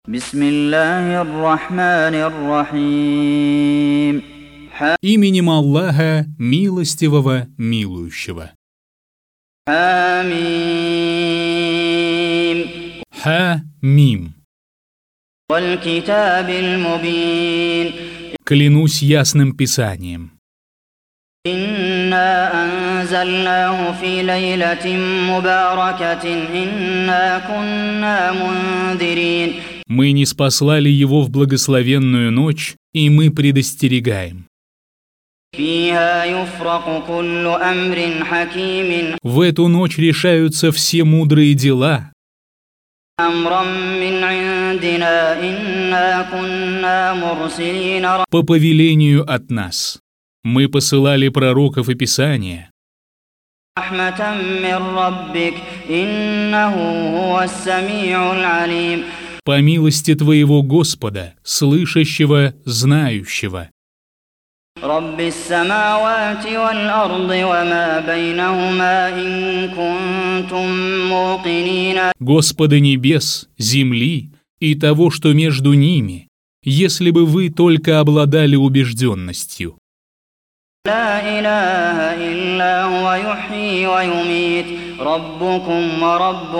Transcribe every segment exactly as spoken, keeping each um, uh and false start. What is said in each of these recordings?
Бисмиллахир-рахманир-рахим. Именем Аллаха, милостивого, милующего. Хамим. Ха-мим. Валь-китабиль-мубин. Клянусь ясным писанием. Инна анзальнаху фи лейлатин мубаракатин, инна кунна мундирин. Мы ниспослали его в благословенную ночь, и мы предостерегаем. Фиха юфраку куллу амрин хакимин. В эту ночь решаются все мудрые дела. Амрам мин индина, инна кунна мурсилин. По повелению от нас. Мы посылали пророков и Писания. Рахматан мин раббик, иннаху хуас-сами'уль алим. По милости твоего Господа, слышащего, знающего. Раббис-самавати валь-арди ва ма байнахума, ин кунтум муқинин. Господа небес, земли и того, что между ними, если бы вы только обладали убежденностью. لا إله إلا هو يحيي ويميت ربكم ورب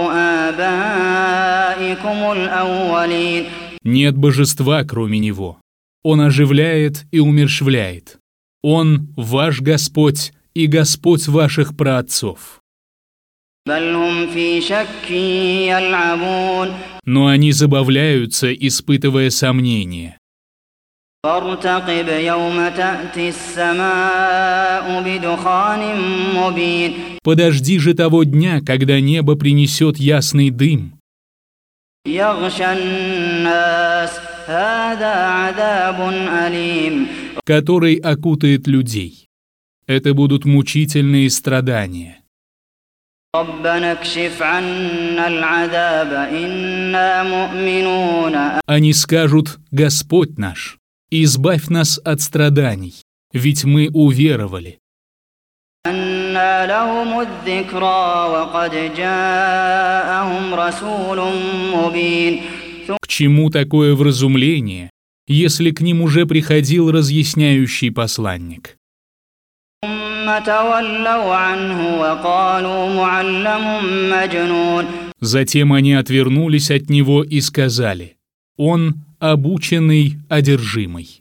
آبائكم الأولين. Нет божества, кроме Него. Он оживляет и умерщвляет. Он ваш Господь и Господь ваших праотцов. بل هم في شك يلعبون. Но они забавляются, испытывая сомнения. فارتقب يوم تأتي السماء بدخان مبين. Подожди же того дня, когда небо принесет ясный дым. يغشى الناس هذا عذاب أليم. Который окутает людей. Это будут мучительные страдания. ربنا اكشف عنا العذاب إنا مؤمنون. Они скажут: Господь наш, избавь нас от страданий, ведь мы уверовали. أنى لهم الذكرى وقد جاءهم رسول مبين. К чему такое вразумление, если к ним уже приходил разъясняющий посланник? ثم تولوا عنه وقالوا معلم مجنون. Затем они отвернулись от него и сказали: Он обученный, одержимый.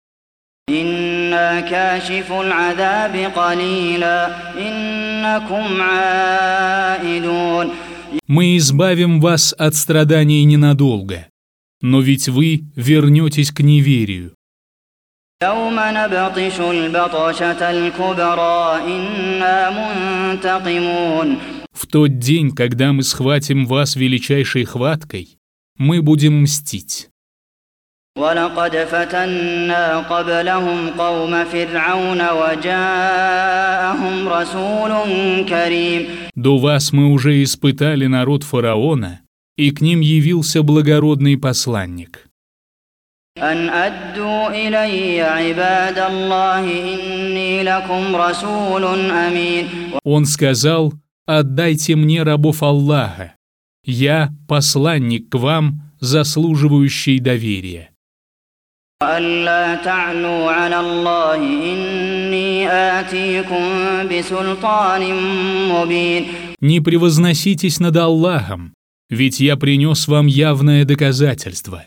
إنا كاشف العذاب قليلا إنكم عائدون. Мы избавим вас от страданий ненадолго, но ведь вы вернетесь к неверию. يوم نبطش البطشة الكبرى إنا منتقمون. В тот день, когда мы схватим вас величайшей хваткой, мы будем мстить. ولقد فتنا قبلهم قوم فرعون وجاءهم رسول كريم. До вас мы уже испытали народ фараона, и к ним явился благородный посланник. أن أدوا إلي عباد الله إني لكم رسول أمين. Он сказал: «Отдайте мне рабов Аллаха. Я посланник к вам, заслуживающий доверия». ألا تعلوا على الله إني آتيكم بسلطان مبين. Не превозноситесь над Аллахом, ведь я принес вам явное доказательство.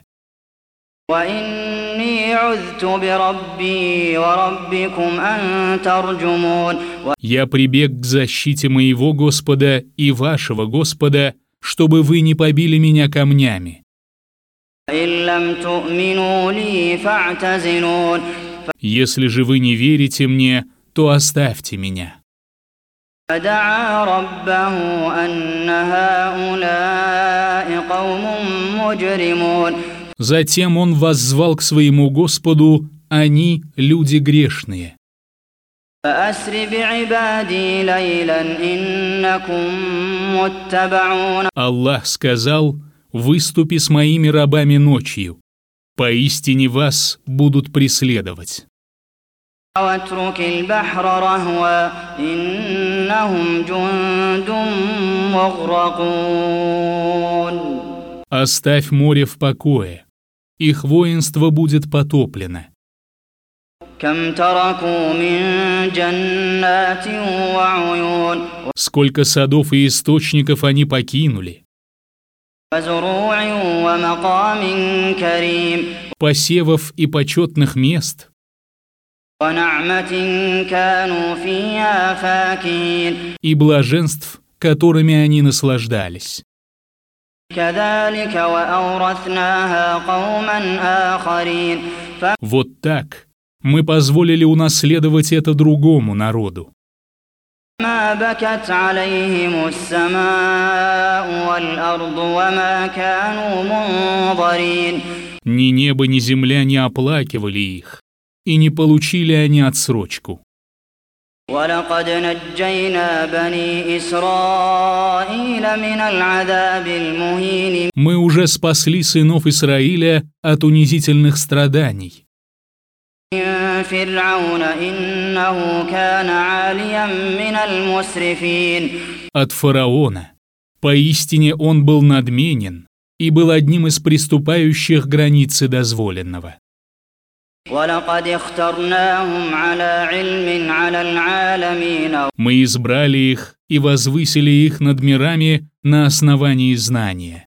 وإني عذت بربي وربكم أن ترجمون. Я прибег к защите моего Господа и вашего Господа, чтобы вы не побили меня камнями. إن لم تؤمنوا لي فاعتزلون. Если же вы не верите мне, то оставьте меня. فدعا ربه أن هؤلاء قوم مجرمون. Затем он воззвал к своему Господу: они люди грешные. فأسر بعبادي ليلا إنكم متبعون. Аллах сказал: «Выступи с моими рабами ночью. Поистине вас будут преследовать». واترك البحر رهوا إنهم جند مغرقون. Оставь море в покое. Их воинство будет потоплено. كم تركوا من جنات وعيون Сколько садов и источников они покинули, وزروع ومقام كريم посевов и почетных мест, ونعمة كانوا فيها فاكهين и блаженств, которыми они наслаждались. كذلك وأورثناها قوما آخرين Вот так мы позволили унаследовать это другому народу. فما بكت عليهم السماء والأرض وما كانوا منظرين. Ни небо, ни земля не оплакивали их, и не получили они отсрочку. ولقد نجينا بني إسرائيل من العذاب المهين. Мы уже спасли сынов Израиля от унизительных страданий. من فرعون إنه كان عاليا من المسرفين. От фараона. Поистине он был надменен и был одним из приступающих границы дозволенного. ولقد اخترناهم على علم على العالمين. Мы избрали их и возвысили их над мирами на основании знания.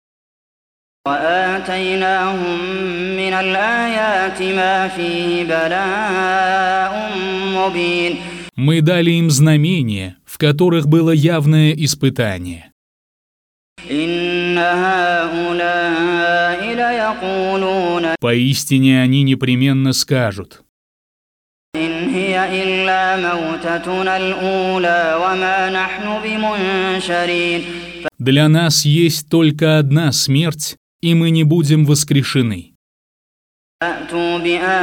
وآتيناهم من الآيات ما فيه بلاء مبين. Мы дали им знамения, в которых было явное испытание. إن هؤلاء ليقولون Поистине они непременно скажут: إن هي إلا موتتنا الأولى وما نحن بمنشرين. для нас есть только одна смерть, и мы не будем воскрешены. فأتوا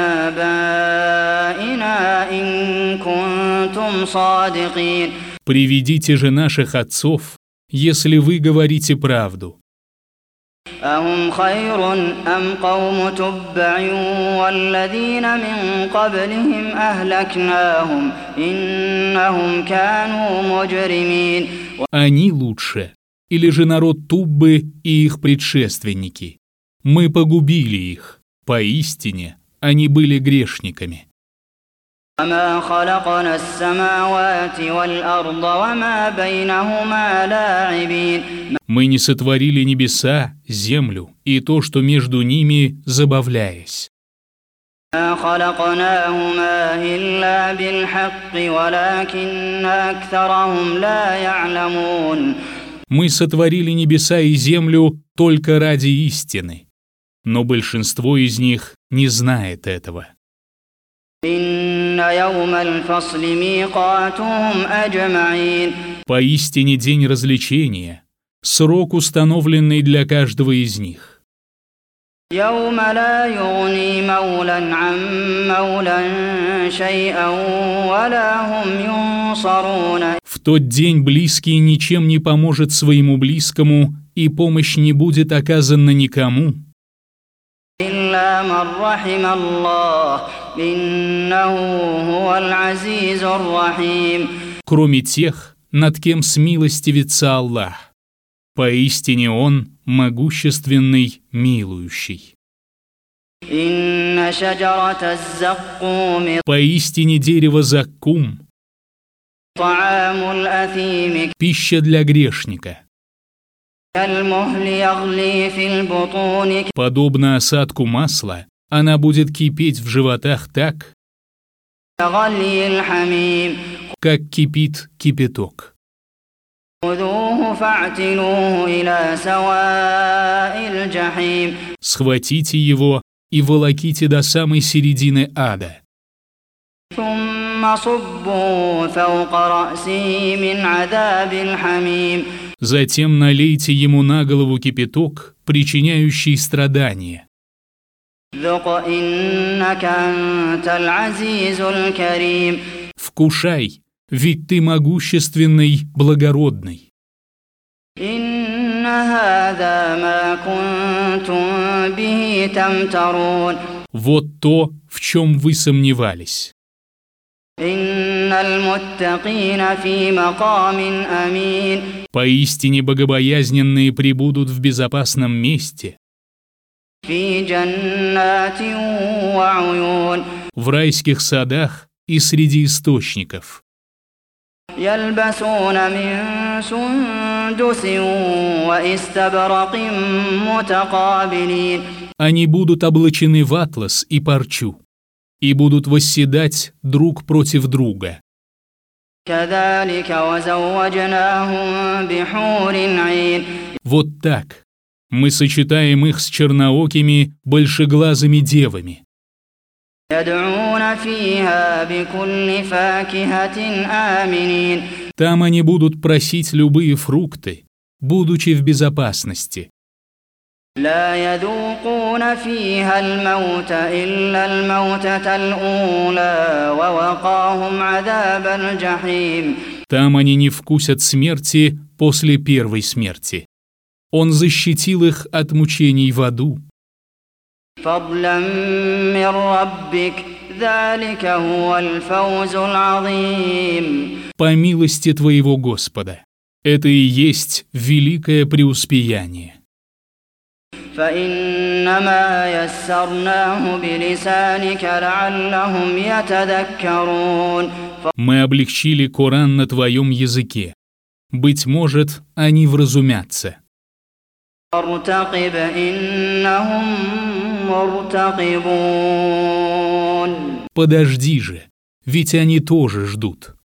بآبائنا إن كنتم صادقين. Приведите же наших отцов, если вы говорите правду. أهم خير أم قوم تبع والذين من قبلهم أهلكناهم إنهم كانوا مجرمين. Они лучше, или же народ Туббы и их предшественники? Мы погубили их. Поистине, они были грешниками. وما خلقنا السماوات والأرض وما بينهما لاعبين. Мы не сотворили небеса, землю и то, что между ними, забавляясь. ما خلقناهما إلا بالحق ولكن أكثرهم لا يعلمون. Мы сотворили небеса и землю только ради истины, но большинство из них не знает этого. إن يوم الفصل ميقاتهم أجمعين. Поистине день развлечения, срок, установленный для каждого из них. يوم لا يغني مولا عن مولا شيئا ولا هم ينصرون. В тот день близкий ничем не поможет своему близкому, и помощь не будет оказана никому. إلا من رحم الله إنه هو العزيز الرحيم. Кроме тех, над кем смилостивится Аллах. Поистине Он могущественный, милующий. إن شجرة الزقوم Поистине дерево заккум, طعام الأثيم пища для грешника. كالمهل يغلي في البطون Подобно осадку масла, она будет кипеть в животах так, كغلي الحميم. как кипит кипяток. خذوه فاعتلوه إلى سواء الجحيم. Схватите его и волоките до самой середины ада. ثم صبوا فوق رأسه من عذاب الحميم. Затем налейте ему на голову кипяток, причиняющий страдания. ذق إنك أنت العزيز الكريم. Вкушай, ведь ты могущественный, благородный. إن هذا ما كنتم به تمترون. Вот то, в чем вы сомневались. إن المتقين في مقام أمين. Поистине богобоязненные пребудут в безопасном месте, في جنات وعيون. в райских садах и среди источников. يلبسون من سندس وإستبرق متقابلين. Они будут облачены в атлас и парчу, и будут восседать друг против друга. كذلك وزوجناهم بحور عين. Вот так мы сочетаем их с черноокими, большеглазыми девами. يدعون فيها بكل فاكهة آمنين. Там они будут просить любые фрукты, будучи в безопасности. لا يذوقون فيها الموت إلا الموتة الأولى ووقاهم عذاب الجحيم. Там они не вкусят смерти после первой смерти. Он защитил их от мучений в аду. فضلا من ربك ذلك هو الفوز العظيم. По милости твоего Господа. Это и есть великое преуспеяние. فإنما يسرناه بلسانك لعلهم يتذكرون. Мы облегчили Коран на твоем языке. Быть может, они вразумятся. فارتقب إنهم مرتقبون. Подожди же, ведь они тоже ждут.